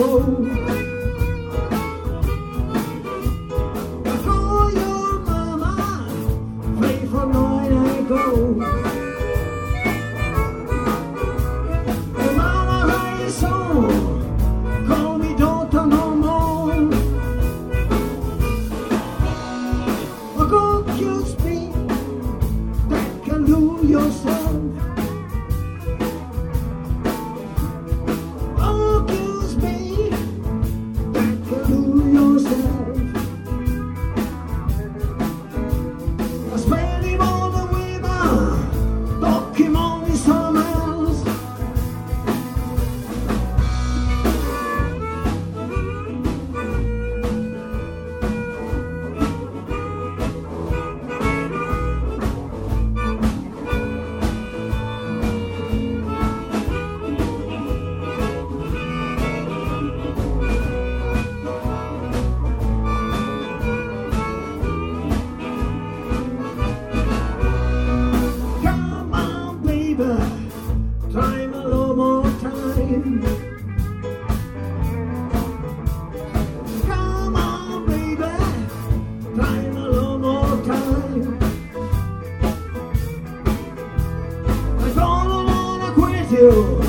road. Before your mama, faithful night I go. Your mama high song, call me daughter no more. A good cute speak that can do yourself. Try a little more time. Come on, baby. Try a little more time. I don't wanna quit you.